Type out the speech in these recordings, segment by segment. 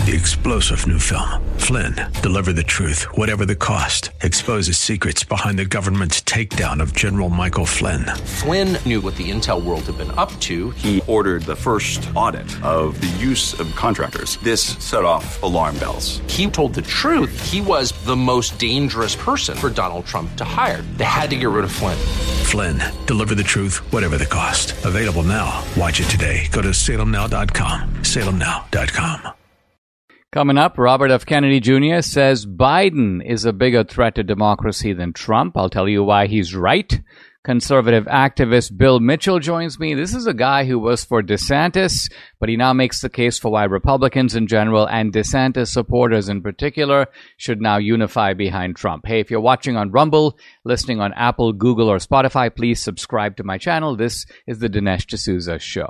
the explosive new film, Flynn, Deliver the Truth, Whatever the Cost, exposes secrets behind the government's takedown of General Michael Flynn. Flynn knew what the intel world had been up to. He ordered the first audit of the use of contractors. This set off alarm bells. He told the truth. He was the most dangerous person for Donald Trump to hire. They had to get rid of Flynn. Flynn, Deliver the Truth, Whatever the Cost. Available now. Watch it today. Go to salemnow.com. salemnow.com. Coming up, Robert F. Kennedy Jr. says Biden is a bigger threat to democracy than Trump. I'll tell you why he's right. Conservative activist Bill Mitchell joins me. This is a guy who was for DeSantis, but he now makes the case for why Republicans in general and DeSantis supporters in particular should now unify behind Trump. Hey, if you're watching on Rumble, listening on Apple, Google, or Spotify, please subscribe to my channel. This is the Dinesh D'Souza Show.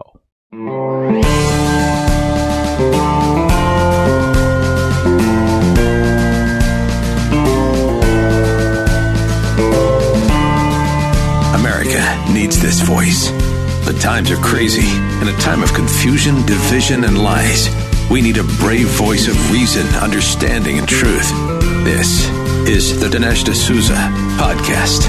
America needs this voice. The times are crazy. In a time of confusion, division, and lies, we need a brave voice of reason, understanding, and truth. This is the Dinesh D'Souza Podcast.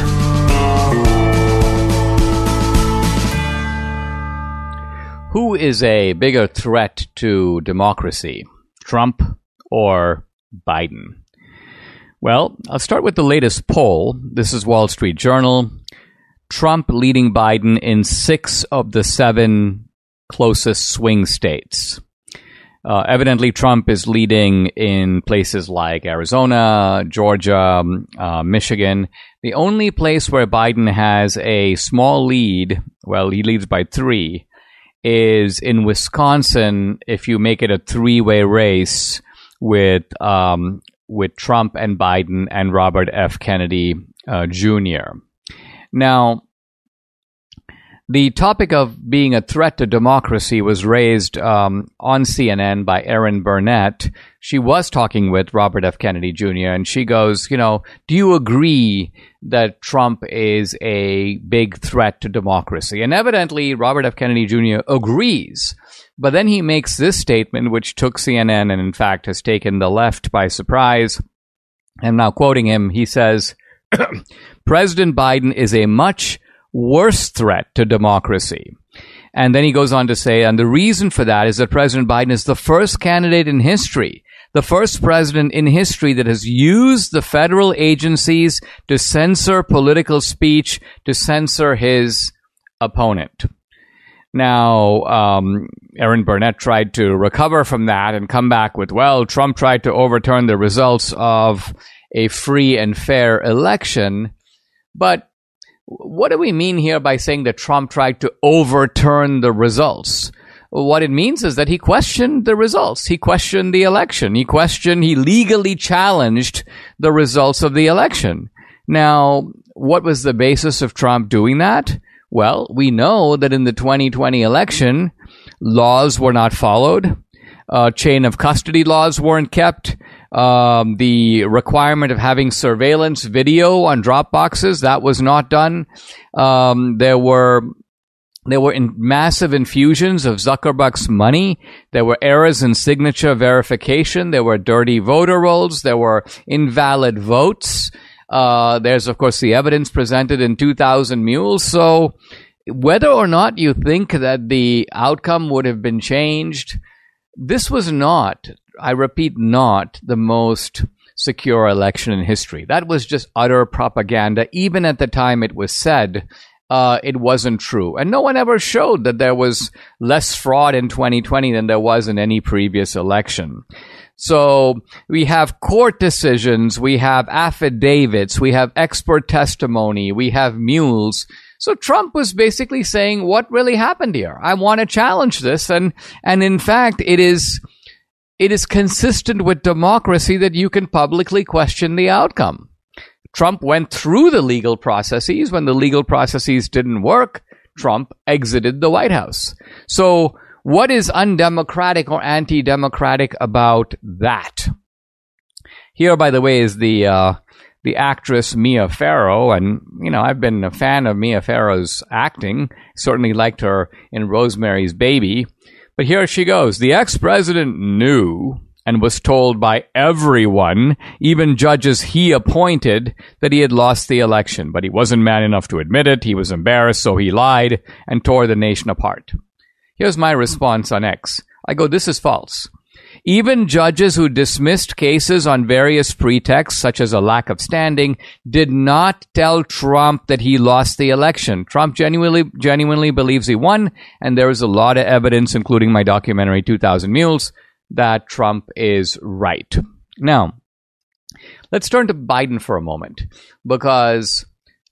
Who is a bigger threat to democracy, Trump or Biden? Well, I'll start with the latest poll. This is Wall Street Journal. Trump leading Biden in 6 of the 7 closest swing states. Evidently, Trump is leading in places like Arizona, Georgia, Michigan. The only place where Biden has a small lead, well, he leads by 3, is in Wisconsin if you make it a 3-way race with Trump and Biden and Robert F. Kennedy Jr. Now, the topic of being a threat to democracy was raised on CNN by Erin Burnett. She was talking with Robert F. Kennedy Jr., and she goes, do you agree that Trump is a big threat to democracy? And evidently, Robert F. Kennedy Jr. agrees. But then he makes this statement, which took CNN and, in fact, has taken the left by surprise. I'm now quoting him. He says, President Biden is a much worse threat to democracy. And then he goes on to say, and the reason for that is that President Biden is the first candidate in history, the first president in history that has used the federal agencies to censor political speech, to censor his opponent. Now, Erin Burnett tried to recover from that and come back with, well, Trump tried to overturn the results of a free and fair election. But what do we mean here by saying that Trump tried to overturn the results? What it means is that he questioned the results. He questioned the election. He legally challenged the results of the election. Now, what was the basis of Trump doing that? Well, we know that in the 2020 election, laws were not followed. Chain of custody laws weren't kept. The requirement of having surveillance video on drop boxes, that was not done. There were massive infusions of Zuckerberg's money. There were errors in signature verification. There were dirty voter rolls. There were invalid votes. There's, of course, the evidence presented in 2,000 Mules. So whether or not you think that the outcome would have been changed, this was not, I repeat, not the most secure election in history. That was just utter propaganda. Even at the time it was said, it wasn't true. And no one ever showed that there was less fraud in 2020 than there was in any previous election. So we have court decisions, we have affidavits, we have expert testimony, we have mules. So Trump was basically saying, what really happened here? I want to challenge this. And in fact, it is consistent with democracy that you can publicly question the outcome. Trump went through the legal processes. When the legal processes didn't work, Trump exited the White House. So what is undemocratic or anti-democratic about that? Here, by the way, is the actress Mia Farrow. And, I've been a fan of Mia Farrow's acting. Certainly liked her in Rosemary's Baby. But here she goes. The ex-president knew and was told by everyone, even judges he appointed, that he had lost the election. But he wasn't man enough to admit it. He was embarrassed, so he lied and tore the nation apart. Here's my response on X. I go, this is false. Even judges who dismissed cases on various pretexts, such as a lack of standing, did not tell Trump that he lost the election. Trump genuinely believes he won, and there is a lot of evidence, including my documentary 2000 Mules, that Trump is right. Now, let's turn to Biden for a moment, because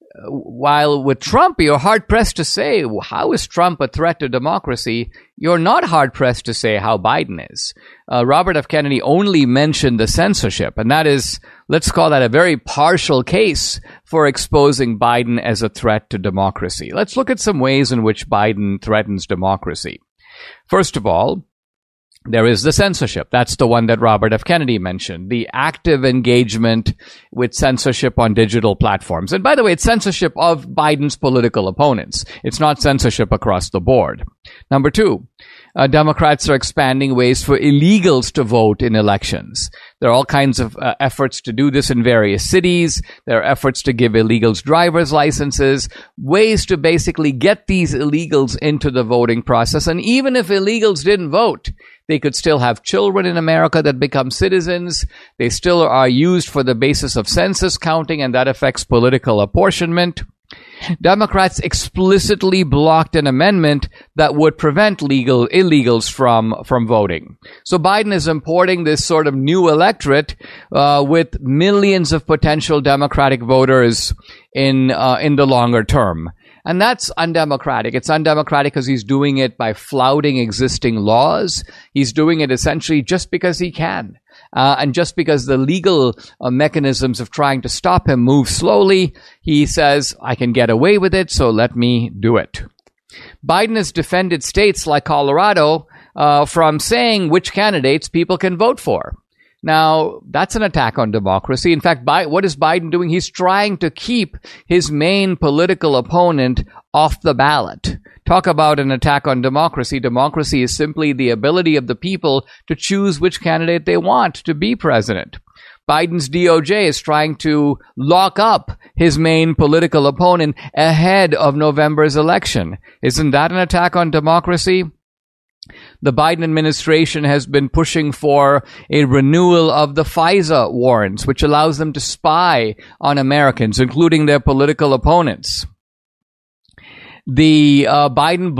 while with Trump, you're hard-pressed to say, how is Trump a threat to democracy? You're not hard-pressed to say how Biden is. Robert F. Kennedy only mentioned the censorship, and that is, let's call that a very partial case for exposing Biden as a threat to democracy. Let's look at some ways in which Biden threatens democracy. First of all, there is the censorship. That's the one that Robert F. Kennedy mentioned. The active engagement with censorship on digital platforms. And by the way, it's censorship of Biden's political opponents. It's not censorship across the board. Number two, Democrats are expanding ways for illegals to vote in elections. There are all kinds of efforts to do this in various cities. There are efforts to give illegals driver's licenses, ways to basically get these illegals into the voting process. And even if illegals didn't vote, they could still have children in America that become citizens. They still are used for the basis of census counting, and that affects political apportionment. Democrats explicitly blocked an amendment that would prevent illegals from voting. So Biden is importing this sort of new electorate with millions of potential Democratic voters in the longer term. And that's undemocratic. It's undemocratic because he's doing it by flouting existing laws. He's doing it essentially just because he can. And just because the legal mechanisms of trying to stop him move slowly, he says, I can get away with it, so let me do it. Biden has defended states like Colorado from saying which candidates people can vote for. Now, that's an attack on democracy. In fact, what is Biden doing? He's trying to keep his main political opponent off the ballot. Talk about an attack on democracy. Democracy is simply the ability of the people to choose which candidate they want to be president. Biden's DOJ is trying to lock up his main political opponent ahead of November's election. Isn't that an attack on democracy? The Biden administration has been pushing for a renewal of the FISA warrants, which allows them to spy on Americans, including their political opponents. Biden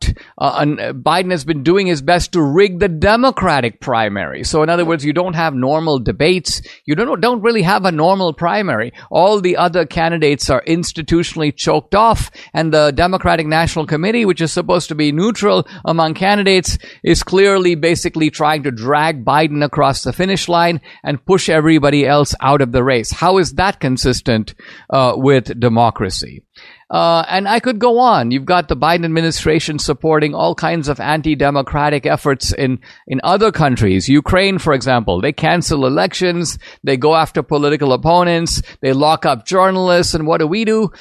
has been doing his best to rig the Democratic primary. So in other words, you don't have normal debates. You don't really have a normal primary. All the other candidates are institutionally choked off, and the Democratic National Committee, which is supposed to be neutral among candidates, is clearly basically trying to drag Biden across the finish line and push everybody else out of the race. How is that consistent with democracy? And I could go on. You've got the Biden administration supporting all kinds of anti-democratic efforts in other countries. Ukraine, for example, they cancel elections. They go after political opponents. They lock up journalists. And what do?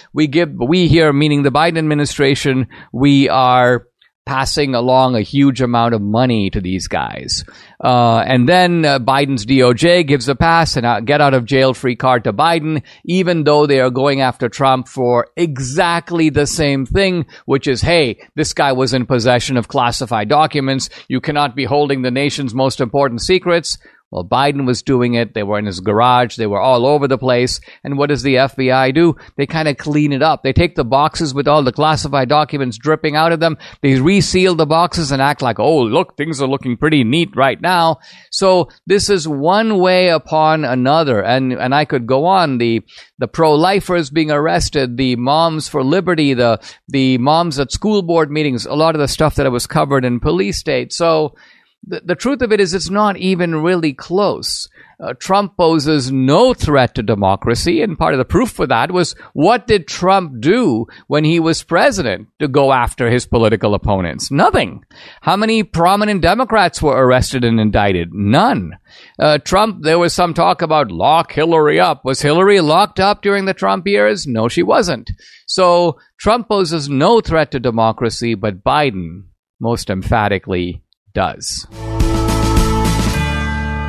We here, meaning the Biden administration, we are passing along a huge amount of money to these guys. And then Biden's DOJ gives a pass and a get out of jail free card to Biden, even though they are going after Trump for exactly the same thing, which is, hey, this guy was in possession of classified documents. You cannot be holding the nation's most important secrets. Well, Biden was doing it. They were in his garage. They were all over the place. And what does the FBI do? They kind of clean it up. They take the boxes with all the classified documents dripping out of them. They reseal the boxes and act like, oh, look, things are looking pretty neat right now. So this is one way upon another. And I could go on. The pro-lifers being arrested, the moms for liberty, the moms at school board meetings, a lot of the stuff that was covered in Police State. So the truth of it is it's not even really close. Trump poses no threat to democracy, and part of the proof for that was, what did Trump do when he was president to go after his political opponents? Nothing. How many prominent Democrats were arrested and indicted? None. Trump, there was some talk about lock Hillary up. Was Hillary locked up during the Trump years? No, she wasn't. So Trump poses no threat to democracy, but Biden most emphatically does.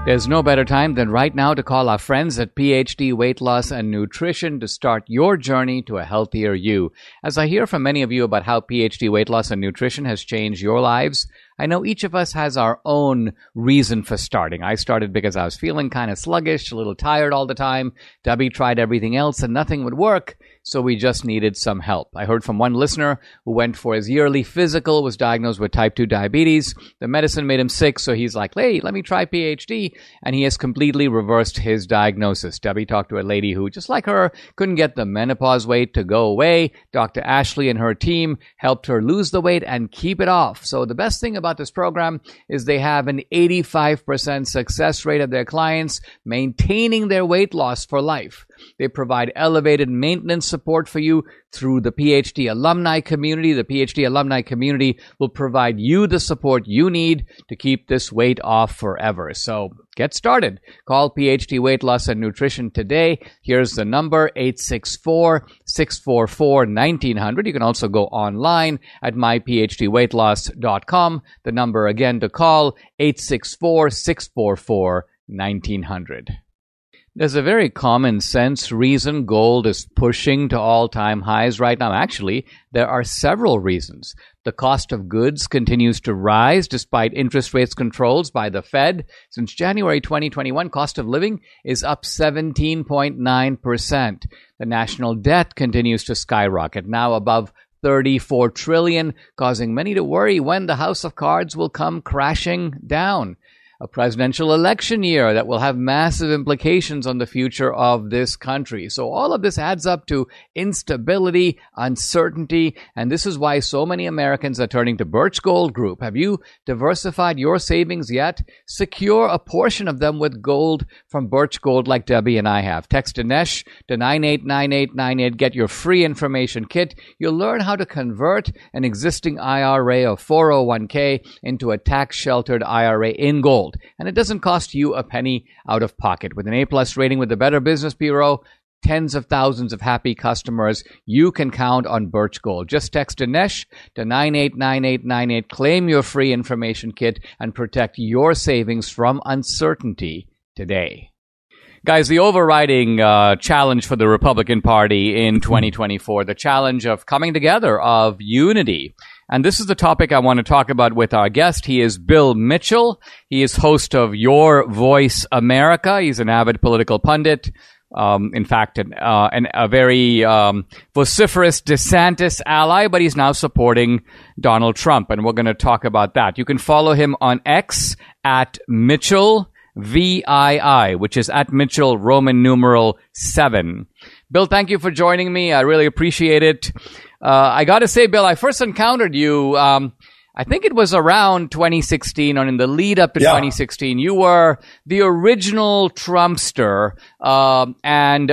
There's no better time than right now to call our friends at PhD Weight Loss and Nutrition to start your journey to a healthier you. As I hear from many of you about how PhD Weight Loss and Nutrition has changed your lives, I know each of us has our own reason for starting. I started because I was feeling kind of sluggish, a little tired all the time. Debbie tried everything else and nothing would work, so we just needed some help. I heard from one listener who went for his yearly physical, was diagnosed with type 2 diabetes. The medicine made him sick, so he's like, hey, let me try PhD. And he has completely reversed his diagnosis. Debbie talked to a lady who, just like her, couldn't get the menopause weight to go away. Dr. Ashley and her team helped her lose the weight and keep it off. So the best thing about this program is they have an 85% success rate of their clients maintaining their weight loss for life. They provide elevated maintenance support for you through the PhD alumni community. The PhD alumni community will provide you the support you need to keep this weight off forever. So get started. Call PhD Weight Loss and Nutrition today. Here's the number, 864-644-1900. You can also go online at myphdweightloss.com. The number again to call, 864-644-1900. There's a very common sense reason gold is pushing to all-time highs right now. Actually, there are several reasons. The cost of goods continues to rise despite interest rates controls by the Fed. Since January 2021, cost of living is up 17.9%. The national debt continues to skyrocket, now above $34 trillion, causing many to worry when the house of cards will come crashing down. A presidential election year that will have massive implications on the future of this country. So all of this adds up to instability, uncertainty, and this is why so many Americans are turning to Birch Gold Group. Have you diversified your savings yet? Secure a portion of them with gold from Birch Gold like Debbie and I have. Text Dinesh to 989898. Get your free information kit. You'll learn how to convert an existing IRA or 401k into a tax-sheltered IRA in gold. And it doesn't cost you a penny out of pocket. With an A-plus rating with the Better Business Bureau, tens of thousands of happy customers, you can count on Birch Gold. Just text Dinesh to 989898. Claim your free information kit and protect your savings from uncertainty today. Guys, the overriding challenge for the Republican Party in 2024, the challenge of coming together, of unity. And this is the topic I want to talk about with our guest. He is Bill Mitchell. He is host of Your Voice America. He's an avid political pundit. In fact, a very vociferous DeSantis ally, but he's now supporting Donald Trump. And we're going to talk about that. You can follow him on X at Mitchell VII, which is at Mitchell Roman numeral 7. Bill, thank you for joining me. I really appreciate it. I got to say, Bill, I first encountered you, I think it was around 2016, or in the lead up to 2016. You were the original Trumpster, and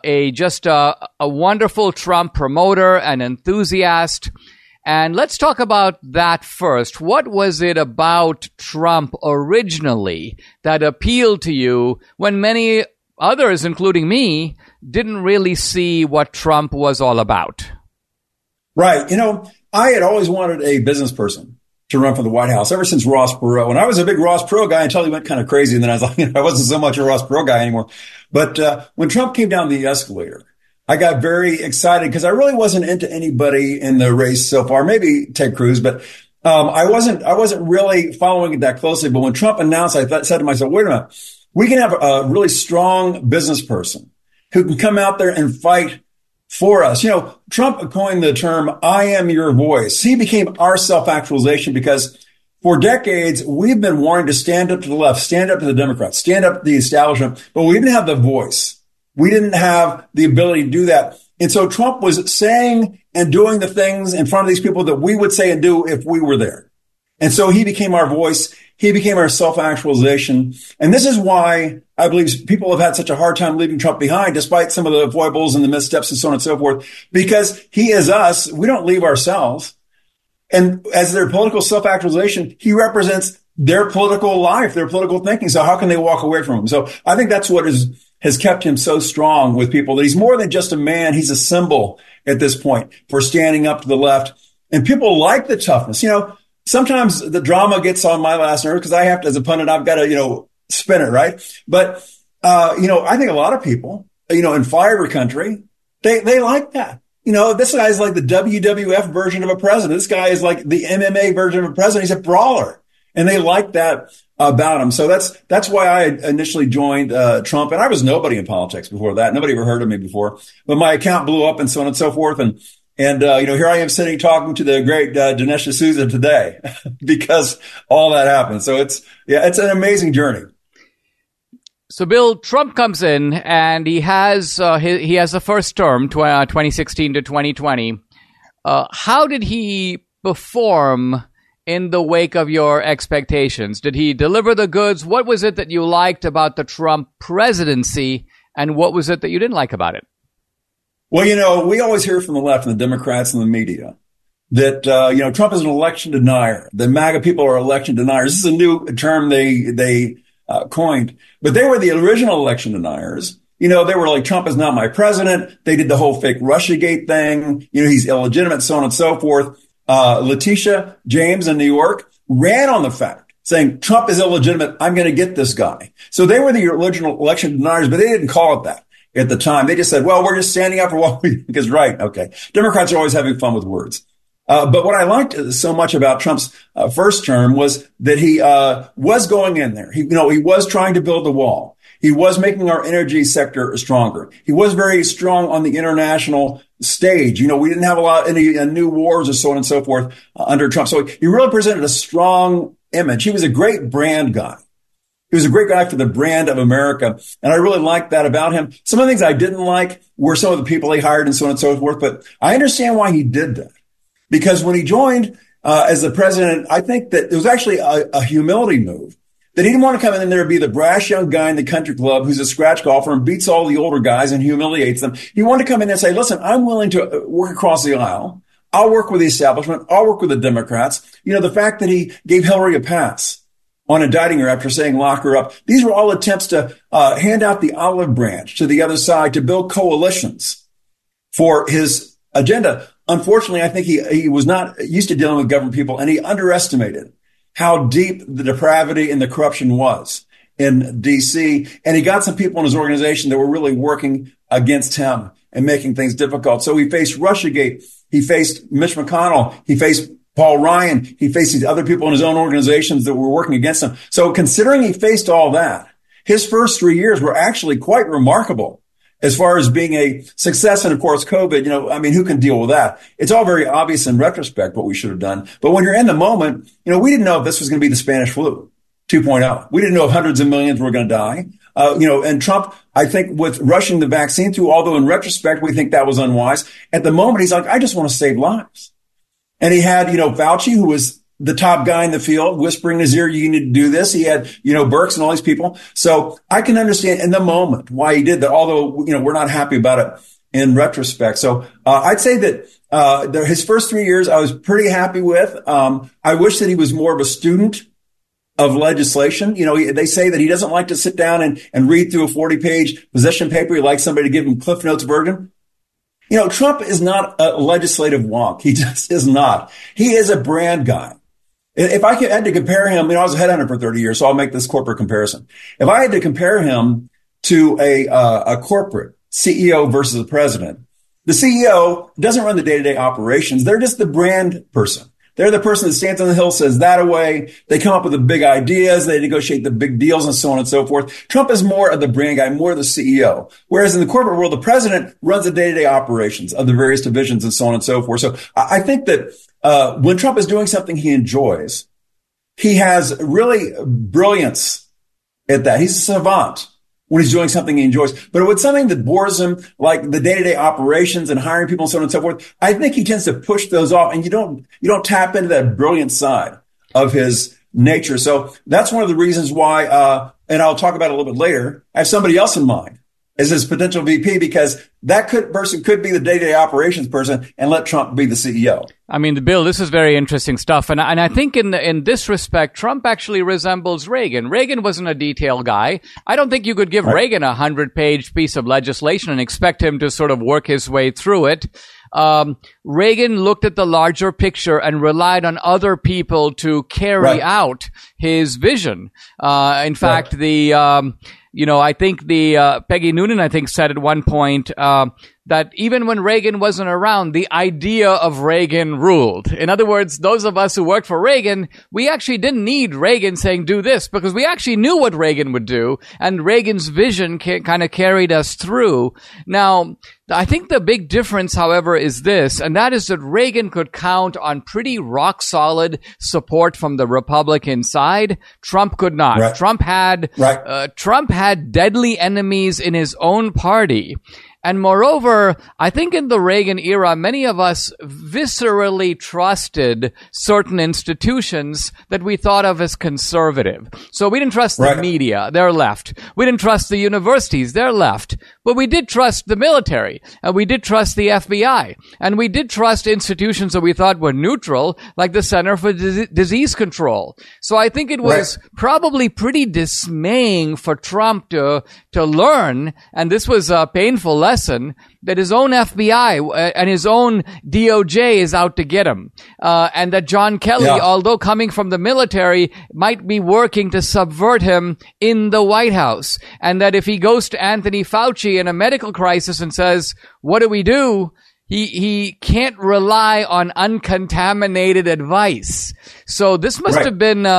a wonderful Trump promoter and enthusiast. And let's talk about that first. What was it about Trump originally that appealed to you when many others, including me, didn't really see what Trump was all about? Right. You know, I had always wanted a business person to run for the White House ever since Ross Perot. And I was a big Ross Perot guy until he went kind of crazy. And then I was like, I wasn't so much a Ross Perot guy anymore. But when Trump came down the escalator, I got very excited because I really wasn't into anybody in the race so far. Maybe Ted Cruz, but I wasn't really following it that closely. But when Trump announced, I said to myself, wait a minute, we can have a really strong business person who can come out there and fight for us. You know, Trump coined the term, I am your voice. He became our self-actualization because for decades, we've been wanting to stand up to the left, stand up to the Democrats, stand up to the establishment, but we didn't have the voice. We didn't have the ability to do that. And so Trump was saying and doing the things in front of these people that we would say and do if we were there. And so he became our voice. He became our self-actualization. And this is why I believe people have had such a hard time leaving Trump behind, despite some of the foibles and the missteps and so on and so forth, because he is us. We don't leave ourselves. And as their political self-actualization, he represents their political life, their political thinking. So how can they walk away from him? So I think that's what has kept him so strong with people, that he's more than just a man. He's a symbol at this point for standing up to the left. And people like the toughness. You know, sometimes the drama gets on my last nerve because I have to, as a pundit, I've got to, spin it, right? But, I think a lot of people, in flyover country, they like that. This guy is like the WWF version of a president. This guy is like the MMA version of a president. He's a brawler. And they like that about him. So that's why I initially joined Trump. And I was nobody in politics before that. Nobody ever heard of me before. But my account blew up and so on and so forth. And here I am sitting talking to the great Dinesh D'Souza today because all that happened. So it's an amazing journey. So, Bill, Trump comes in and he has the first term, 2016 to 2020. How did he perform in the wake of your expectations? Did he deliver the goods? What was it that you liked about the Trump presidency, and what was it that you didn't like about it? Well, we always hear from the left and the Democrats and the media that, Trump is an election denier. The MAGA people are election deniers. This is a new term they coined, but they were the original election deniers. They were like, Trump is not my president. They did the whole fake Russiagate thing. He's illegitimate, so on and so forth. Letitia James in New York ran on the fact saying Trump is illegitimate. I'm going to get this guy. So they were the original election deniers, but they didn't call it that at the time. They just said, well, we're just standing up for what we think is right. Okay. Democrats are always having fun with words. But what I liked so much about Trump's first term was that he was going in there. He was trying to build the wall. He was making our energy sector stronger. He was very strong on the international stage. We didn't have any new wars or so on and so forth under Trump. So he really presented a strong image. He was a great brand guy. He was a great guy for the brand of America. And I really liked that about him. Some of the things I didn't like were some of the people he hired and so on and so forth. But I understand why he did that. Because when he joined as the president, I think that it was actually a humility move. That he didn't want to come in there and be the brash young guy in the country club who's a scratch golfer and beats all the older guys and humiliates them. He wanted to come in and say, listen, I'm willing to work across the aisle. I'll work with the establishment. I'll work with the Democrats. The fact that he gave Hillary a pass on indicting her after saying lock her up. These were all attempts to hand out the olive branch to the other side to build coalitions for his agenda. Unfortunately, I think he was not used to dealing with government people, and he underestimated how deep the depravity and the corruption was in D.C. And he got some people in his organization that were really working against him and making things difficult. So he faced Russiagate. He faced Mitch McConnell. He faced Paul Ryan. He faced these other people in his own organizations that were working against him. So considering he faced all that, his first 3 years were actually quite remarkable as far as being a success. And of course, COVID, who can deal with that? It's all very obvious in retrospect what we should have done. But when you're in the moment, we didn't know if this was going to be the Spanish flu 2.0. We didn't know if hundreds of millions were going to die. And Trump, I think with rushing the vaccine through, although in retrospect, we think that was unwise. At the moment, he's like, I just want to save lives. And he had, Fauci, who was the top guy in the field, whispering in his ear, you need to do this. He had, Birx and all these people. So I can understand in the moment why he did that, although, we're not happy about it in retrospect. So I'd say that his first 3 years I was pretty happy with. I wish that he was more of a student of legislation. They say that he doesn't like to sit down and read through a 40-page position paper. He likes somebody to give him Cliff Notes version. Trump is not a legislative wonk. He just is not. He is a brand guy. If I had to compare him, I was a headhunter for 30 years, so I'll make this corporate comparison. If I had to compare him to a corporate CEO versus a president, the CEO doesn't run the day-to-day operations. They're just the brand person. They're the person that stands on the hill, says that away. They come up with the big ideas. They negotiate the big deals and so on and so forth. Trump is more of the brand guy, more of the CEO. Whereas in the corporate world, the president runs the day-to-day operations of the various divisions and so on and so forth. So I think that when Trump is doing something he enjoys, he has really brilliance at that. He's a savant when he's doing something he enjoys. But with something that bores him, like the day-to-day operations and hiring people and so on and so forth, I think he tends to push those off, and you don't tap into that brilliant side of his nature. So that's one of the reasons why, and I'll talk about it a little bit later, I have somebody else in mind as his potential VP, because that person could be the day-to-day operations person and let Trump be the CEO. Bill, this is very interesting stuff. And I think in this respect, Trump actually resembles Reagan. Reagan wasn't a detail guy. I don't think you could give Reagan a 100-page piece of legislation and expect him to sort of work his way through it. Reagan looked at the larger picture and relied on other people to carry out his vision. In fact, I think Peggy Noonan, I think, said at one point that even when Reagan wasn't around, the idea of Reagan ruled. In other words, those of us who worked for Reagan, we actually didn't need Reagan saying, do this, because we actually knew what Reagan would do, and Reagan's vision kind of carried us through. Now, I think the big difference, however, is this, and that is that Reagan could count on pretty rock-solid support from the Republican side. Trump could not. Right. Trump had deadly enemies in his own party. And moreover, I think in the Reagan era, many of us viscerally trusted certain institutions that we thought of as conservative. So we didn't trust the media, they're left. We didn't trust the universities, they're left. But we did trust the military, and we did trust the FBI, and we did trust institutions that we thought were neutral, like the Center for Disease Control. So I think it was probably pretty dismaying for Trump to learn, and this was a painful lesson, that his own FBI and his own DOJ is out to get him. And that John Kelly, although coming from the military, might be working to subvert him in the White House. And that if he goes to Anthony Fauci in a medical crisis and says, what do? He can't rely on uncontaminated advice. So this must have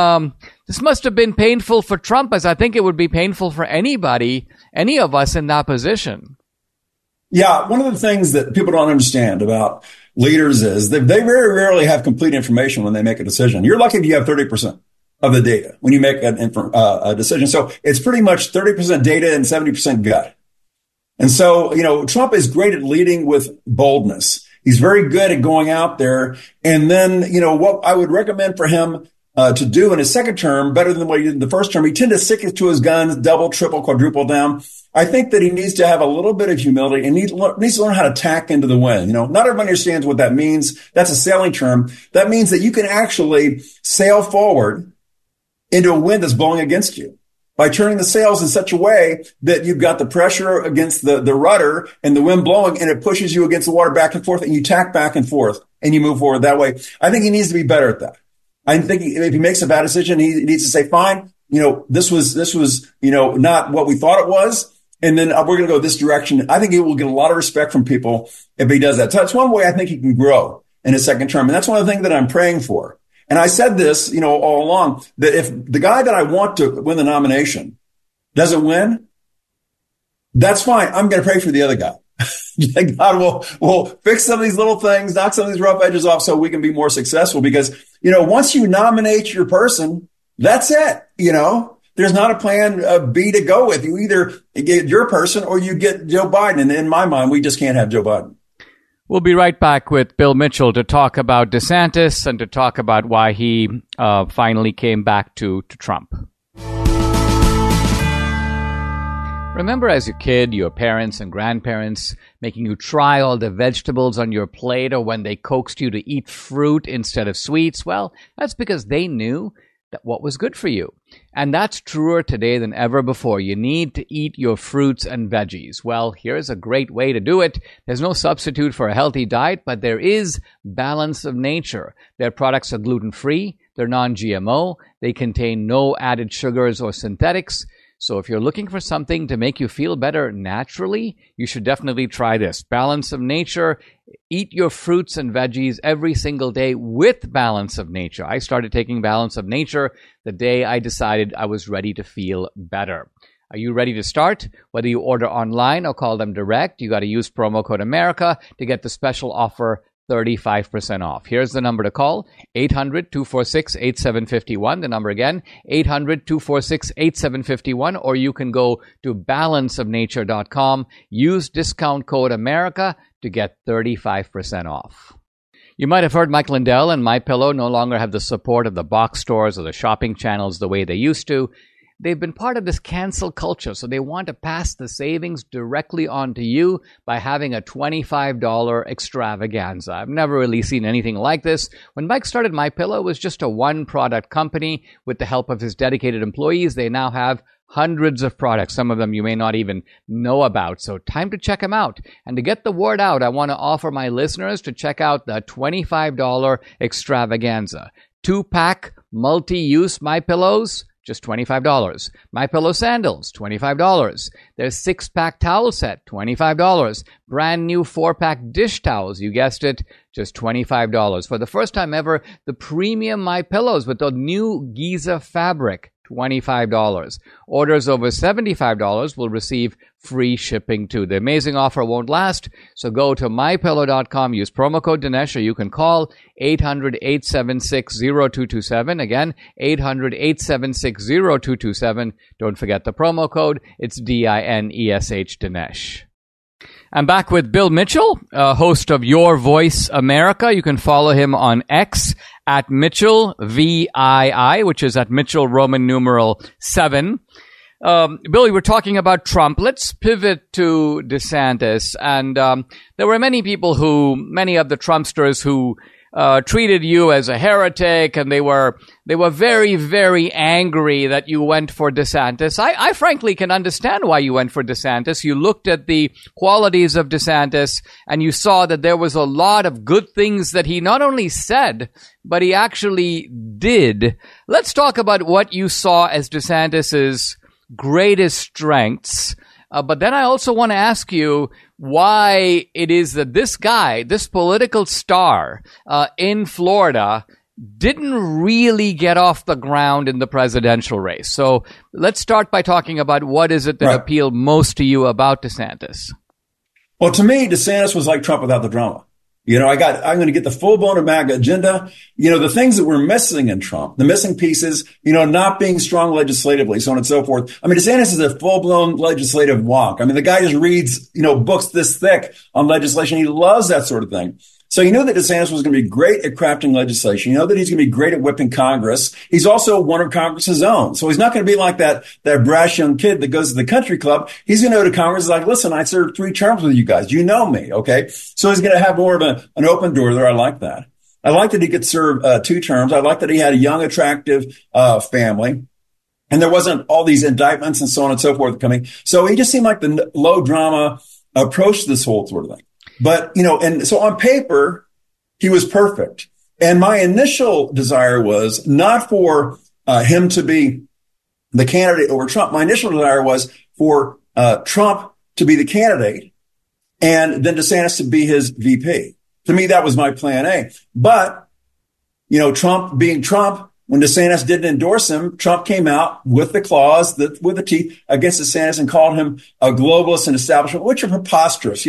been painful for Trump, as I think it would be painful for any of us in that position. Yeah, one of the things that people don't understand about leaders is that they very rarely have complete information when they make a decision. You're lucky if you have 30% of the data when you make a decision. So it's pretty much 30% data and 70% gut. And so, Trump is great at leading with boldness. He's very good at going out there. And then, what I would recommend for him to do in his second term, better than what he did in the first term, he tended to stick to his guns, double, triple, quadruple down. I think that he needs to have a little bit of humility and needs to learn how to tack into the wind. Not everybody understands what that means. That's a sailing term. That means that you can actually sail forward into a wind that's blowing against you by turning the sails in such a way that you've got the pressure against the rudder and the wind blowing, and it pushes you against the water back and forth, and you tack back and forth and you move forward that way. I think he needs to be better at that. I think if he makes a bad decision, he needs to say, fine, this was, not what we thought it was. And then we're going to go this direction. I think he will get a lot of respect from people if he does that. So that's one way I think he can grow in his second term. And that's one of the things that I'm praying for. And I said this, all along, that if the guy that I want to win the nomination doesn't win, that's fine. I'm going to pray for the other guy. God will fix some of these little things, knock some of these rough edges off so we can be more successful. Because, once you nominate your person, that's it. There's not a plan B to go with. You either get your person or you get Joe Biden. And in my mind, we just can't have Joe Biden. We'll be right back with Bill Mitchell to talk about DeSantis and to talk about why he finally came back to Trump. Remember as a kid, your parents and grandparents making you try all the vegetables on your plate, or when they coaxed you to eat fruit instead of sweets? Well, that's because they knew that what was good for you. And that's truer today than ever before. You need to eat your fruits and veggies. Well, here's a great way to do it. There's no substitute for a healthy diet, but there is Balance of Nature. Their products are gluten-free, they're non-GMO, they contain no added sugars or synthetics. So if you're looking for something to make you feel better naturally, you should definitely try this. Balance of Nature. Eat your fruits and veggies every single day with Balance of Nature. I started taking Balance of Nature the day I decided I was ready to feel better. Are you ready to start? Whether you order online or call them direct, you got to use promo code America to get the special offer 35% off. Here's the number to call, 800-246-8751. The number again, 800-246-8751. Or you can go to balanceofnature.com. Use discount code America to get 35% off. You might have heard Mike Lindell and MyPillow no longer have the support of the box stores or the shopping channels the way they used to. They've been part of this cancel culture, so they want to pass the savings directly on to you by having a $25 extravaganza. I've never really seen anything like this. When Mike started MyPillow, it was just a one-product company. With the help of his dedicated employees, they now have hundreds of products, some of them you may not even know about. So time to check them out. And to get the word out, I want to offer my listeners to check out the $25 extravaganza. 2-pack multi-use MyPillows, just $25. MyPillow sandals, $25. Their 6-pack towel set, $25. Brand new 4-pack dish towels, you guessed it, just $25. For the first time ever, the premium MyPillows with the new Giza fabric, $25. Orders over $75 will receive free shipping too. The amazing offer won't last, so go to mypillow.com, use promo code Dinesh, or you can call 800-876-0227. Again, 800-876-0227. Don't forget the promo code. It's DINESH, Dinesh. I'm back with Bill Mitchell, host of Your Voice America. You can follow him on X at Mitchell VII, which is at Mitchell Roman numeral 7. Bill, you were talking about Trump. Let's pivot to DeSantis. And there were many of the Trumpsters who treated you as a heretic, and they were very, very angry that you went for DeSantis. I frankly can understand why you went for DeSantis. You looked at the qualities of DeSantis, and you saw that there was a lot of good things that he not only said, but he actually did. Let's talk about what you saw as DeSantis's greatest strengths. But then I also want to ask you why it is that this guy, this political star in Florida, didn't really get off the ground in the presidential race. So let's start by talking about what is it that appealed most to you about DeSantis? Well, to me, DeSantis was like Trump without the drama. I'm going to get the full-blown MAGA agenda. The things that we're missing in Trump, the missing pieces, not being strong legislatively, so on and so forth. I mean, DeSantis is a full-blown legislative wonk. I mean, the guy just reads, books this thick on legislation. He loves that sort of thing. So you know that DeSantis was going to be great at crafting legislation. You know that he's going to be great at whipping Congress. He's also one of Congress's own. So he's not going to be like that brash young kid that goes to the country club. He's going to go to Congress and like, listen, I served 3 terms with you guys. You know me, okay? So he's going to have more of an open door there. I like that. I like that he could serve 2 terms. I like that he had a young, attractive family. And there wasn't all these indictments and so on and so forth coming. So he just seemed like the low drama approach to this whole sort of thing. But, and so on paper, he was perfect. And my initial desire was not for him to be the candidate over Trump. My initial desire was for Trump to be the candidate and then DeSantis to be his VP. To me, that was my plan A. But, Trump being Trump, when DeSantis didn't endorse him, Trump came out with the claws, with the teeth against DeSantis and called him a globalist and establishment, which are preposterous,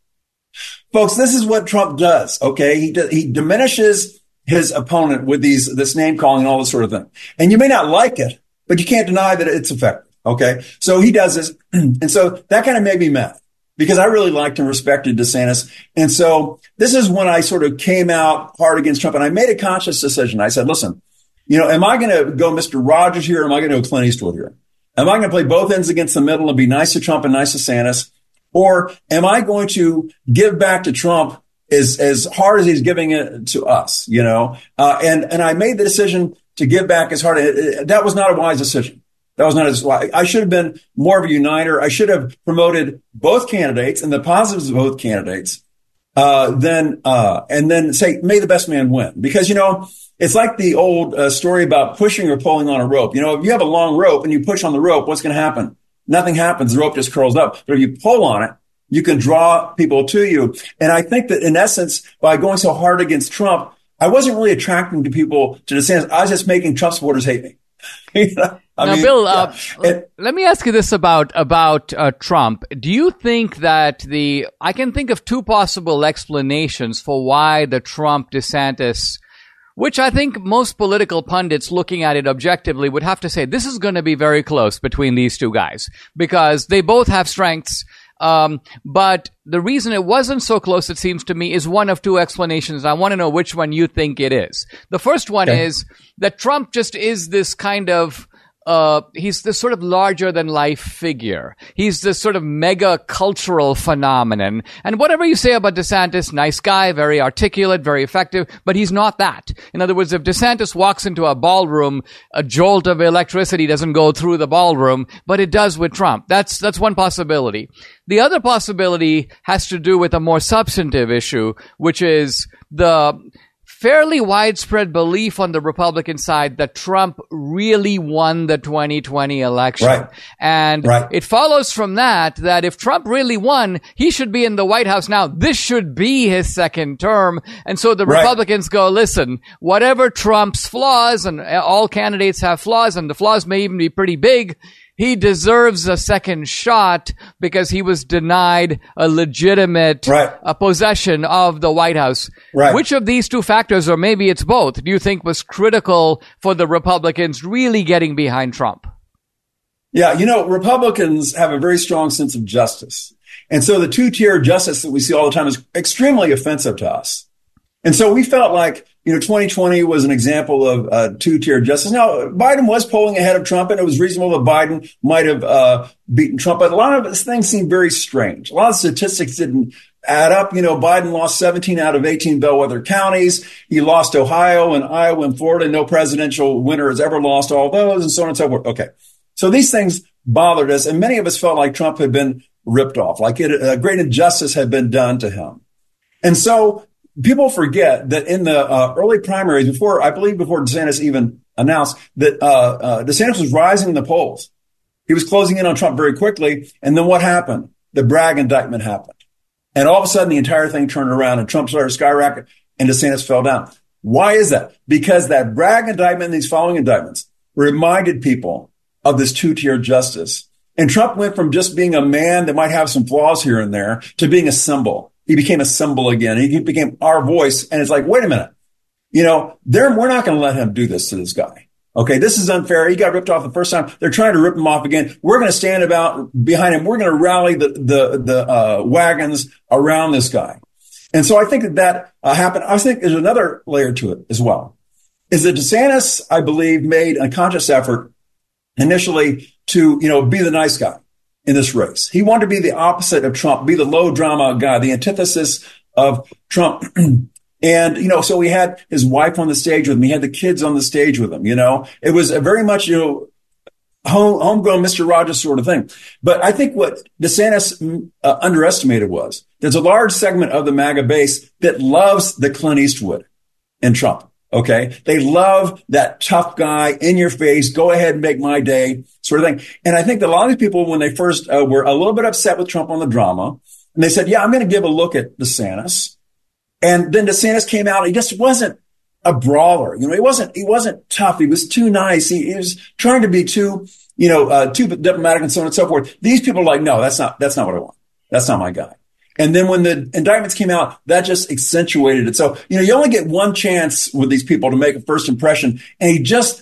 Folks, this is what Trump does, okay? He diminishes his opponent with this name calling and all this sort of thing. And you may not like it, but you can't deny that it's effective, okay? So he does this. And so that kind of made me mad because I really liked and respected DeSantis. And so this is when I sort of came out hard against Trump and I made a conscious decision. I said, listen, am I going to go Mr. Rogers here or am I going to go Clint Eastwood here? Am I going to play both ends against the middle and be nice to Trump and nice to DeSantis? Or am I going to give back to Trump as hard as he's giving it to us, And I made the decision to give back as hard. That was not a wise decision. That was not wise. I should have been more of a uniter. I should have promoted both candidates and the positives of both candidates. And then say, may the best man win. Because, it's like the old story about pushing or pulling on a rope. If you have a long rope and you push on the rope, what's going to happen? Nothing happens. The rope just curls up. But if you pull on it, you can draw people to you. And I think that in essence, by going so hard against Trump, I wasn't really attracting to people to DeSantis. I was just making Trump supporters hate me. Bill, let me ask you this about Trump. Do you think that I can think of 2 possible explanations for why the Trump-DeSantis, which I think most political pundits looking at it objectively would have to say this is going to be very close between these 2 guys because they both have strengths. But the reason it wasn't so close, it seems to me, is one of 2 explanations. I want to know which one you think it is. The first one is that Trump just is this kind of he's this sort of larger than life figure. He's this sort of mega cultural phenomenon. And whatever you say about DeSantis, nice guy, very articulate, very effective, but he's not that. In other words, if DeSantis walks into a ballroom, a jolt of electricity doesn't go through the ballroom, but it does with Trump. That's one possibility. The other possibility has to do with a more substantive issue, which is the fairly widespread belief on the Republican side that Trump really won the 2020 election. Right. And it follows from that if Trump really won, he should be in the White House now. This should be his second term. And so the Republicans go, listen, whatever Trump's flaws, and all candidates have flaws, and the flaws may even be pretty big, he deserves a second shot because he was denied a legitimate possession of the White House. Right. Which of these two factors, or maybe it's both, do you think was critical for the Republicans really getting behind Trump? Yeah, Republicans have a very strong sense of justice. And so the two-tier justice that we see all the time is extremely offensive to us. And so we felt like, 2020 was an example of two-tier justice. Now, Biden was polling ahead of Trump, and it was reasonable that Biden might have beaten Trump. But a lot of these things seem very strange. A lot of statistics didn't add up. Biden lost 17 out of 18 bellwether counties. He lost Ohio and Iowa and Florida. No presidential winner has ever lost all those, and so on and so forth. Okay. So these things bothered us, and many of us felt like Trump had been ripped off, like a great injustice had been done to him. And so people forget that in the early primaries, before DeSantis even announced that DeSantis was rising in the polls, he was closing in on Trump very quickly. And then what happened? The Bragg indictment happened. And all of a sudden, the entire thing turned around and Trump started to skyrocket and DeSantis fell down. Why is that? Because that Bragg indictment and these following indictments reminded people of this two-tier justice. And Trump went from just being a man that might have some flaws here and there to being a symbol. He became a symbol again. He became our voice. And it's like, wait a minute. We're not going to let him do this to this guy. Okay, this is unfair. He got ripped off the first time. They're trying to rip him off again. We're going to stand behind him. We're going to rally the wagons around this guy. And so I think that happened. I think there's another layer to it as well. Is that DeSantis, I believe, made a conscious effort initially to, be the nice guy in this race. He wanted to be the opposite of Trump, be the low drama guy, the antithesis of Trump. And, so he had his wife on the stage with him. He had the kids on the stage with him. It was a very much, homegrown Mr. Rogers sort of thing. But I think what DeSantis underestimated was there's a large segment of the MAGA base that loves the Clint Eastwood in Trump. Okay. They love that tough guy in your face. Go ahead and make my day sort of thing. And I think that a lot of these people, when they first were a little bit upset with Trump on the drama, and they said, yeah, I'm going to give a look at DeSantis. And then DeSantis came out. He just wasn't a brawler. He wasn't tough. He was too nice. He was trying to be too diplomatic and so on and so forth. These people are like, no, that's not what I want. That's not my guy. And then when the indictments came out, that just accentuated it. So, you only get one chance with these people to make a first impression. And he just,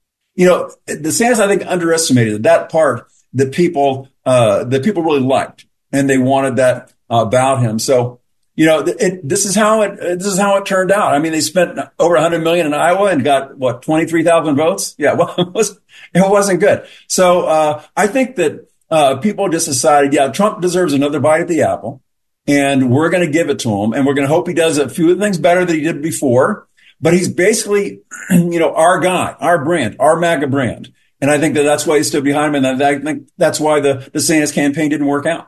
DeSantis, I think, underestimated that part that people really liked. And they wanted that about him. So, this is how it turned out. I mean, they spent over $100 million in Iowa and got 23,000 votes. Yeah. Well, it wasn't good. So, I think that, people just decided, yeah, Trump deserves another bite at the apple. And we're going to give it to him. And we're going to hope he does a few things better than he did before. But he's basically, our guy, our brand, our MAGA brand. And I think that's why he stood behind him. And I think that's why the DeSantis campaign didn't work out.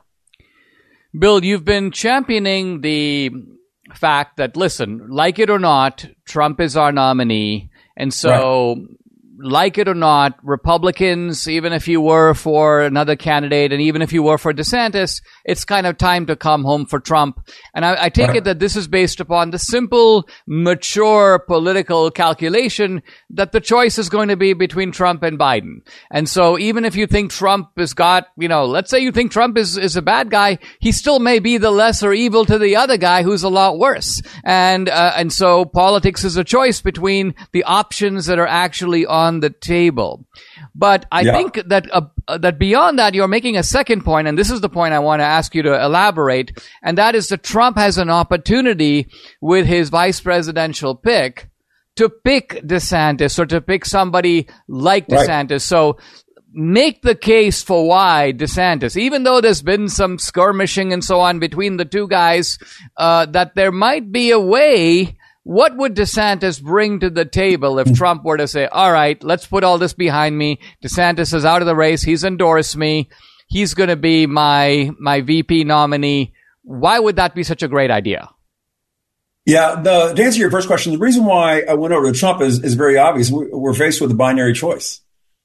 Bill, you've been championing the fact that, listen, like it or not, Trump is our nominee. And so, like it or not, Republicans, even if you were for another candidate and even if you were for DeSantis, it's kind of time to come home for Trump. And I take it that this is based upon the simple, mature political calculation that the choice is going to be between Trump and Biden. And so even if you think Trump has got, let's say you think Trump is a bad guy, he still may be the lesser evil to the other guy who's a lot worse. And so politics is a choice between the options that are actually on the table. But I think that beyond that, you're making a second point, and this is the point I want to ask you to elaborate, and that is that Trump has an opportunity with his vice presidential pick to pick DeSantis or to pick somebody like DeSantis. Right. So make the case for why DeSantis, even though there's been some skirmishing and so on between the two guys, that there might be a way. What would DeSantis bring to the table if Trump were to say, all right, let's put all this behind me. DeSantis is out of the race. He's endorsed me. He's going to be my VP nominee. Why would that be such a great idea? Yeah, to answer your first question, the reason why I went over to Trump is very obvious. We're faced with a binary choice.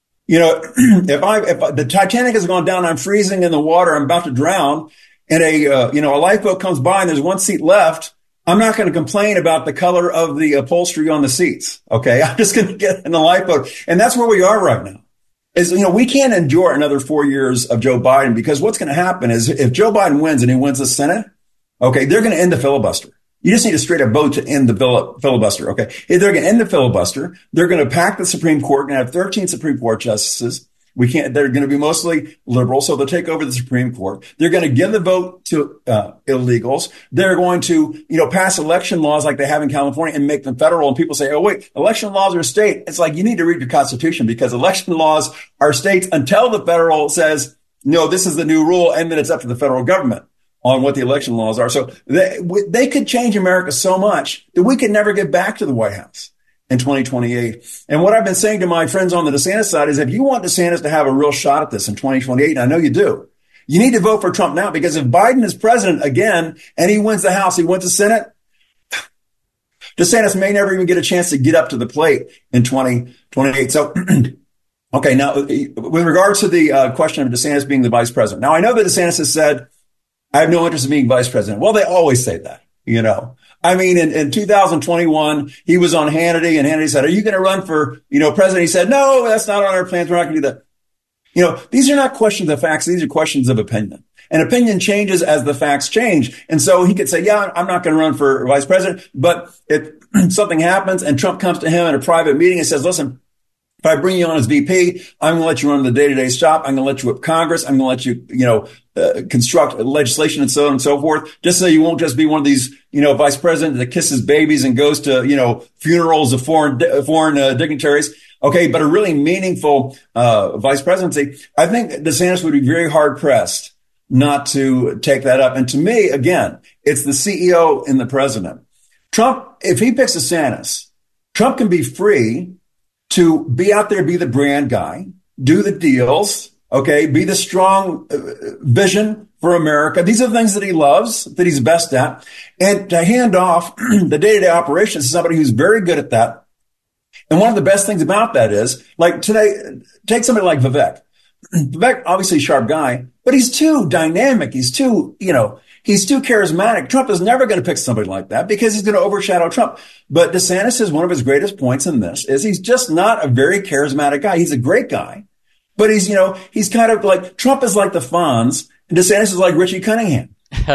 If the Titanic has gone down, I'm freezing in the water, I'm about to drown, and a lifeboat comes by and there's one seat left, I'm not going to complain about the color of the upholstery on the seats. Okay. I'm just going to get in the lifeboat. And that's where we are right now. We can't endure another 4 years of Joe Biden, because what's going to happen is if Joe Biden wins and he wins the Senate, okay, they're going to end the filibuster. You just need a straight up vote to end the filibuster. Okay. If they're going to end the filibuster, they're going to pack the Supreme Court, going to have 13 Supreme Court justices. They're going to be mostly liberal, so they'll take over the Supreme Court. They're going to give the vote to illegals. They're going to, pass election laws like they have in California and make them federal. And people say, oh, wait, election laws are state. It's like, you need to read your Constitution, because election laws are states until the federal says, no, this is the new rule. And then it's up to the federal government on what the election laws are. So they could change America so much that we could never get back to the White House in 2028. And what I've been saying to my friends on the DeSantis side is, if you want DeSantis to have a real shot at this in 2028, and I know you do, you need to vote for Trump now, because if Biden is president again and he wins the House, he wins the Senate, DeSantis may never even get a chance to get up to the plate in 2028. So, okay, now with regards to the question of DeSantis being the vice president. Now, I know that DeSantis has said, I have no interest in being vice president. Well, they always say that, I mean, in 2021, he was on Hannity, and Hannity said, are you going to run for, president? He said, no, that's not on our plans. We're not going to do that. These are not questions of facts. These are questions of opinion. And opinion changes as the facts change. And so he could say, yeah, I'm not going to run for vice president. But if something happens and Trump comes to him in a private meeting and says, listen, if I bring you on as VP, I'm going to let you run the day-to-day shop. I'm going to let you whip Congress. I'm going to let you, construct legislation and so on and so forth, just so you won't just be one of these, vice president that kisses babies and goes to, funerals of foreign dignitaries. Okay. But a really meaningful, vice presidency. I think DeSantis would be very hard pressed not to take that up. And to me, again, it's the CEO and the president. Trump, if he picks DeSantis, Trump can be free to be out there, be the brand guy, do the deals, okay, be the strong vision for America. These are the things that he loves, that he's best at, and to hand off the day-to-day operations to somebody who's very good at that. And one of the best things about that is, like today, take somebody like Vivek. Vivek, obviously a sharp guy, but he's too dynamic. He's too, he's too charismatic. Trump is never going to pick somebody like that because he's going to overshadow Trump. But DeSantis is one of his greatest points in this is he's just not a very charismatic guy. He's a great guy, but he's kind of like Trump is like the Fonz and DeSantis is like Richie Cunningham.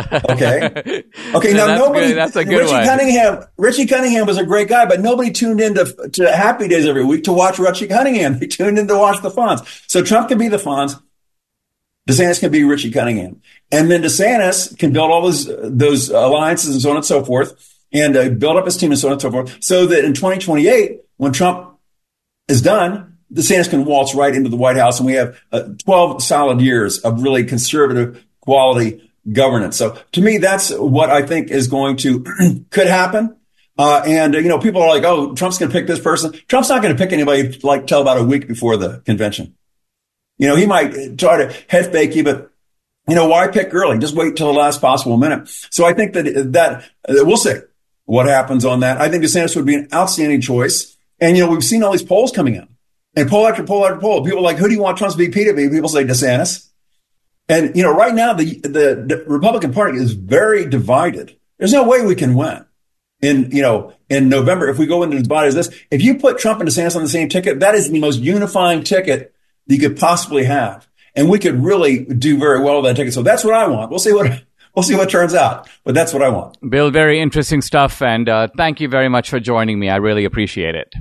Okay. Okay. Now that's a good one. Richie Cunningham was a great guy, but nobody tuned in to Happy Days every week to watch Richie Cunningham. They tuned in to watch the Fonz. So Trump can be the Fonz. DeSantis can be Richie Cunningham. And then DeSantis can build all those alliances and so on and so forth and build up his team and so on and so forth so that in 2028, when Trump is done, DeSantis can waltz right into the White House and we have 12 solid years of really conservative quality governance. So to me, that's what I think is going to could happen. People are like, oh, Trump's going to pick this person. Trump's not going to pick anybody like till about a week before the convention. He might try to head fake you, but why pick early? Just wait till the last possible minute. So I think that we'll see what happens on that. I think DeSantis would be an outstanding choice. And, we've seen all these polls coming out and poll after poll after poll. People are like, who do you want Trump's VP to be? People say DeSantis. And, right now the Republican Party is very divided. There's no way we can win in November if we go into as body as this. If you put Trump and DeSantis on the same ticket, that is the most unifying ticket that you could possibly have. And we could really do very well with that ticket. So that's what I want. We'll see what turns out, but that's what I want. Bill, very interesting stuff. And thank you very much for joining me. I really appreciate it.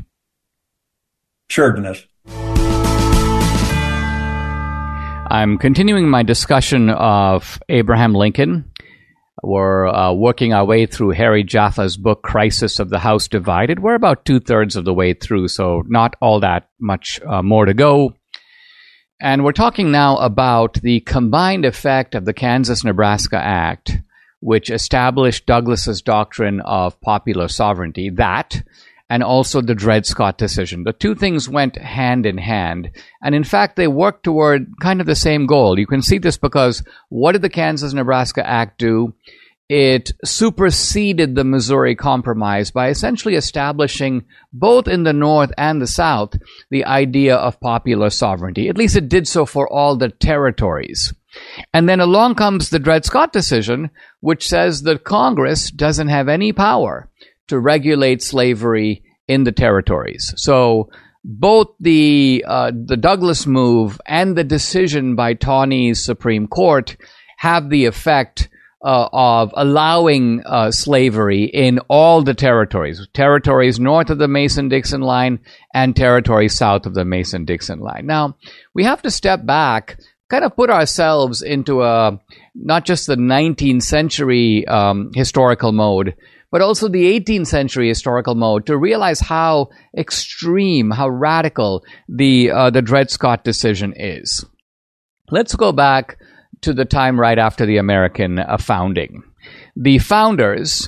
Sure, Dinesh. I'm continuing my discussion of Abraham Lincoln. We're working our way through Harry Jaffa's book, Crisis of the House Divided. We're about 2/3 of the way through, so not all that much more to go. And we're talking now about the combined effect of the Kansas-Nebraska Act, which established Douglas's doctrine of popular sovereignty, and also the Dred Scott decision. The two things went hand in hand, and in fact, they worked toward kind of the same goal. You can see this because what did the Kansas-Nebraska Act do? It superseded the Missouri Compromise by essentially establishing, both in the North and the South, the idea of popular sovereignty. At least it did so for all the territories. And then along comes the Dred Scott decision, which says that Congress doesn't have any power to regulate slavery in the territories. So both the Douglas move and the decision by Taney's Supreme Court have the effect of allowing slavery in all the territories north of the Mason-Dixon line and territories south of the Mason-Dixon line. Now, we have to step back, kind of put ourselves into not just the 19th century historical mode, but also the 18th century historical mode to realize how extreme, how radical the Dred Scott decision is. Let's go back to the time right after the American founding. The founders,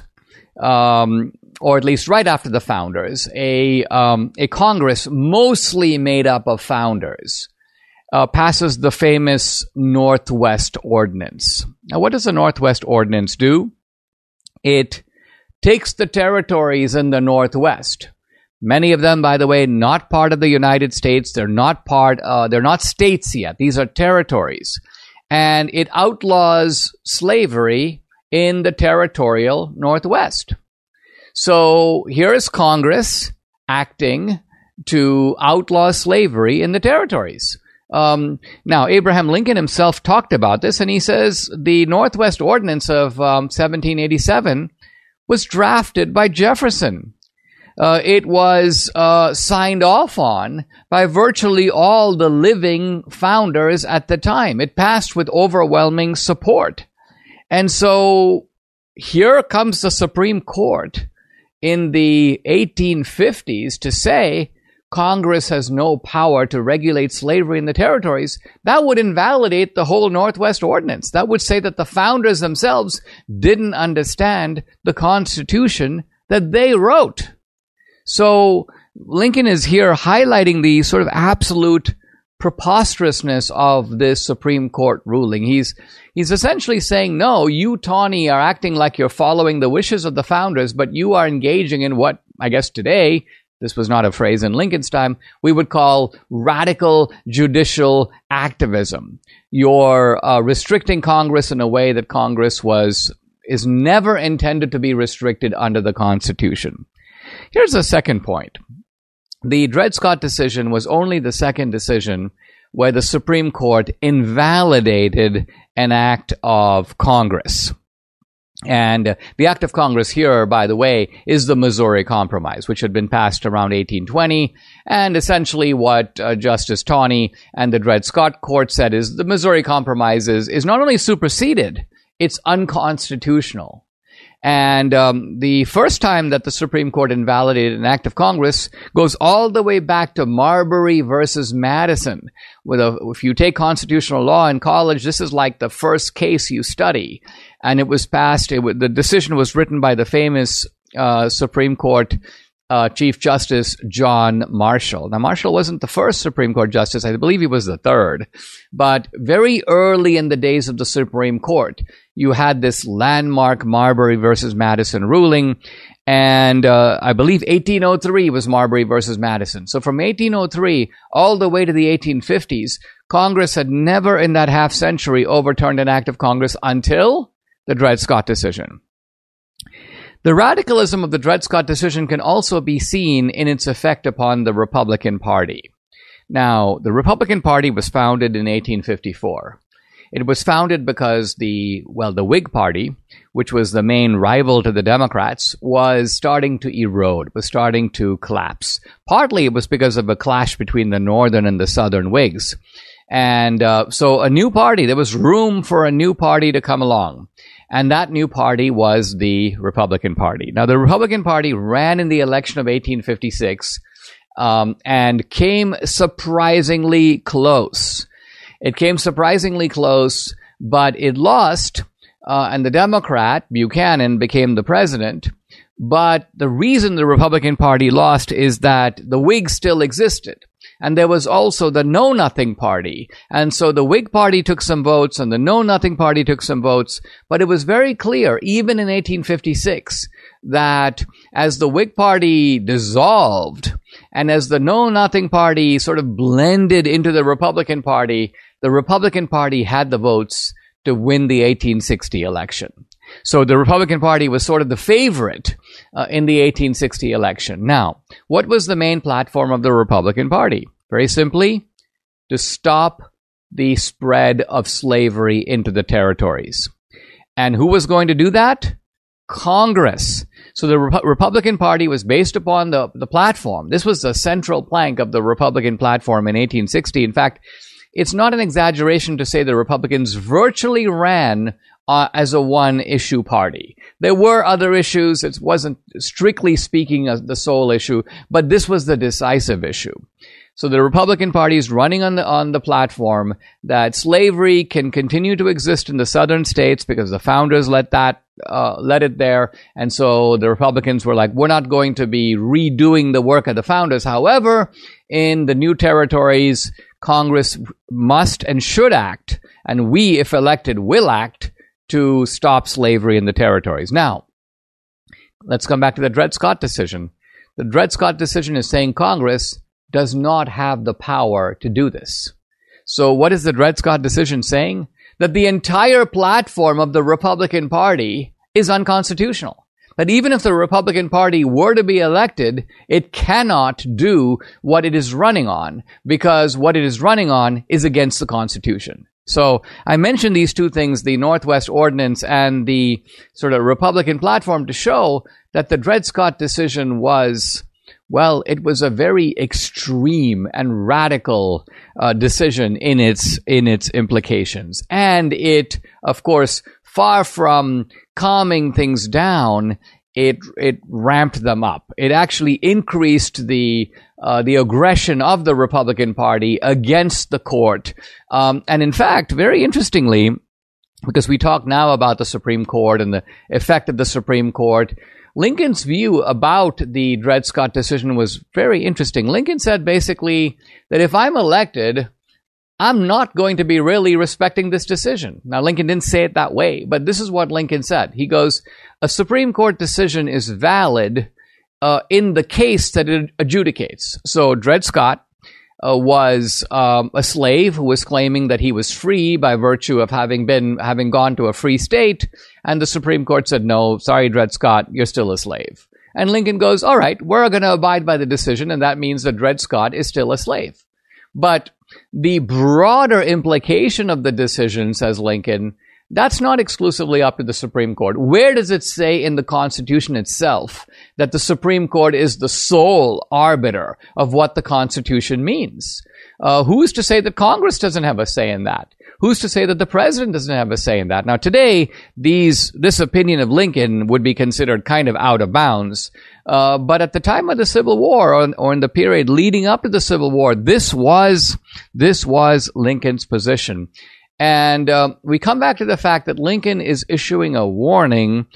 or at least right after the founders, a Congress mostly made up of founders passes the famous Northwest Ordinance. Now, what does the Northwest Ordinance do? It takes the territories in the Northwest. Many of them, by the way, not part of the United States. They're not states yet. These are territories. And it outlaws slavery in the territorial Northwest. So here is Congress acting to outlaw slavery in the territories. Now, Abraham Lincoln himself talked about this, and he says the Northwest Ordinance of 1787 was drafted by Jefferson. It was signed off on by virtually all the living founders at the time. It passed with overwhelming support. And so here comes the Supreme Court in the 1850s to say Congress has no power to regulate slavery in the territories. That would invalidate the whole Northwest Ordinance. That would say that the founders themselves didn't understand the Constitution that they wrote. So Lincoln is here highlighting the sort of absolute preposterousness of this Supreme Court ruling. He's essentially saying, no, you, Taney, are acting like you're following the wishes of the founders, but you are engaging in what, I guess today, this was not a phrase in Lincoln's time, we would call radical judicial activism. You're restricting Congress in a way that Congress is never intended to be restricted under the Constitution. Here's the second point. The Dred Scott decision was only the second decision where the Supreme Court invalidated an act of Congress. And the act of Congress here, by the way, is the Missouri Compromise, which had been passed around 1820. And essentially what Justice Taney and the Dred Scott Court said is the Missouri Compromise is not only superseded, it's unconstitutional. And the first time that the Supreme Court invalidated an act of Congress goes all the way back to Marbury versus Madison. If you take constitutional law in college, this is like the first case you study. And it was passed, the decision was written by the famous Supreme Court Chief Justice John Marshall. Now, Marshall wasn't the first Supreme Court justice. I believe he was the third. But very early in the days of the Supreme Court, you had this landmark Marbury versus Madison ruling. And I believe 1803 was Marbury versus Madison. So from 1803 all the way to the 1850s, Congress had never in that half century overturned an act of Congress until the Dred Scott decision. The radicalism of the Dred Scott decision can also be seen in its effect upon the Republican Party. Now, the Republican Party was founded in 1854. It was founded because the Whig Party, which was the main rival to the Democrats, was starting to erode, was starting to collapse. Partly it was because of a clash between the Northern and the Southern Whigs. And so a new party, there was room for a new party to come along. And that new party was the Republican Party. Now, the Republican Party ran in the election of 1856 and came surprisingly close. It came surprisingly close, but it lost, and the Democrat, Buchanan, became the president. But the reason the Republican Party lost is that the Whigs still existed. And there was also the Know Nothing Party. And so the Whig Party took some votes and the Know Nothing Party took some votes. But it was very clear, even in 1856, that as the Whig Party dissolved and as the Know Nothing Party sort of blended into the Republican Party had the votes to win the 1860 election. So the Republican Party was sort of the favorite in the 1860 election. Now, what was the main platform of the Republican Party? Very simply, to stop the spread of slavery into the territories. And who was going to do that? Congress. So the Republican Party was based upon the platform. This was the central plank of the Republican platform in 1860. In fact, it's not an exaggeration to say the Republicans virtually ran as a one-issue party. There were other issues. It wasn't, strictly speaking, the sole issue, but this was the decisive issue. So the Republican Party is running on the platform that slavery can continue to exist in the southern states because the founders let it there. And so the Republicans were like, we're not going to be redoing the work of the founders. However, in the new territories, Congress must and should act, and we, if elected, will act to stop slavery in the territories. Now, let's come back to the Dred Scott decision. The Dred Scott decision is saying Congress does not have the power to do this. So what is the Dred Scott decision saying? That the entire platform of the Republican Party is unconstitutional. That even if the Republican Party were to be elected, it cannot do what it is running on, because what it is running on is against the Constitution. So I mentioned these two things, the Northwest Ordinance and the sort of Republican platform, to show that the Dred Scott decision was, well, it was a very extreme and radical decision in its implications. And it, of course, far from calming things down, it ramped them up. It actually increased the aggression of the Republican Party against the court. And in fact, very interestingly, because we talk now about the Supreme Court and the effect of the Supreme Court, Lincoln's view about the Dred Scott decision was very interesting. Lincoln said basically that if I'm elected, I'm not going to be really respecting this decision. Now, Lincoln didn't say it that way, but this is what Lincoln said. He goes, a Supreme Court decision is valid in the case that it adjudicates. So Dred Scott was a slave who was claiming that he was free by virtue of having gone to a free state, and the Supreme Court said, no, sorry, Dred Scott, you're still a slave. And Lincoln goes, all right, we're going to abide by the decision, and that means that Dred Scott is still a slave. But the broader implication of the decision, says Lincoln, that's not exclusively up to the Supreme Court. Where does it say in the Constitution itself that the Supreme Court is the sole arbiter of what the Constitution means? Who's to say that Congress doesn't have a say in that? Who's to say that the president doesn't have a say in that? Now, today, this opinion of Lincoln would be considered kind of out of bounds. But at the time of the Civil War, or in the period leading up to the Civil War, this was Lincoln's position. And we come back to the fact that Lincoln is issuing a warning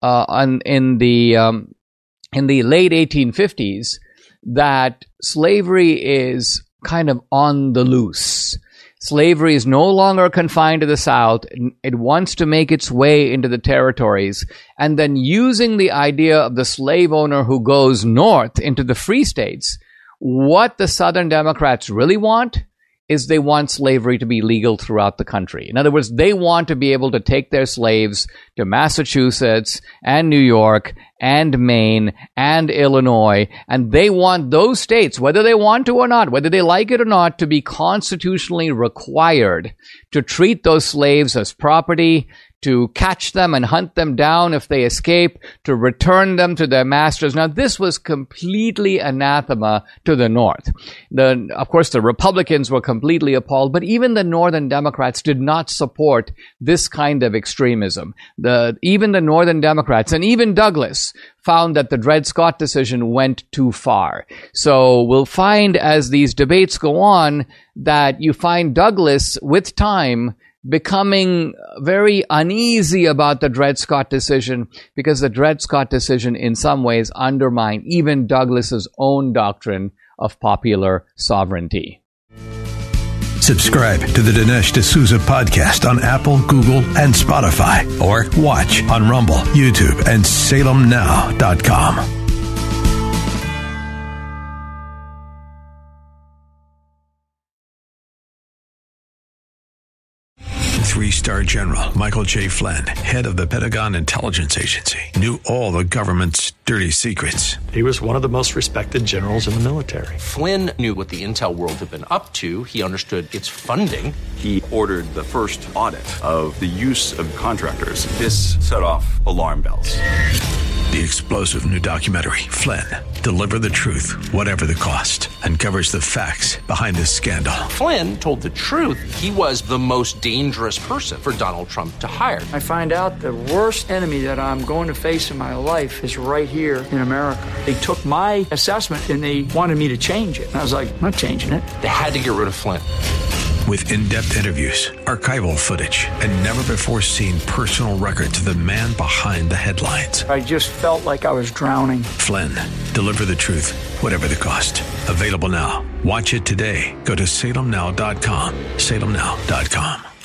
in the late 1850s that slavery is kind of on the loose. Slavery is no longer confined to the South. It wants to make its way into the territories. And then using the idea of the slave owner who goes north into the free states, what the Southern Democrats really want is they want slavery to be legal throughout the country. In other words, they want to be able to take their slaves to Massachusetts and New York and Maine and Illinois, and they want those states, whether they want to or not, whether they like it or not, to be constitutionally required to treat those slaves as property, to catch them and hunt them down if they escape, to return them to their masters. Now, this was completely anathema to the North. Of course, the Republicans were completely appalled, but even the Northern Democrats did not support this kind of extremism. Even the Northern Democrats and even Douglas found that the Dred Scott decision went too far. So we'll find as these debates go on that you find Douglas, with time, becoming very uneasy about the Dred Scott decision, because the Dred Scott decision in some ways undermined even Douglas's own doctrine of popular sovereignty. Subscribe to the Dinesh D'Souza podcast on Apple, Google, and Spotify, or watch on Rumble, YouTube, and SalemNow.com. 3-star General Michael J. Flynn, head of the Pentagon Intelligence Agency, knew all the government's dirty secrets. He was one of the most respected generals in the military. Flynn knew what the intel world had been up to. He understood its funding. He ordered the first audit of the use of contractors. This set off alarm bells. The explosive new documentary, Flynn, Deliver the Truth, Whatever the Cost, uncovers the facts behind this scandal. Flynn told the truth. He was the most dangerous person for Donald Trump to hire. I find out the worst enemy that I'm going to face in my life is right here in America. They took my assessment and they wanted me to change it. And I was like, I'm not changing it. They had to get rid of Flynn. With in-depth interviews, archival footage, and never-before-seen personal records of the man behind the headlines. I just felt like I was drowning. Flynn, Deliver the Truth, Whatever the Cost. Available now. Watch it today. Go to SalemNow.com. SalemNow.com.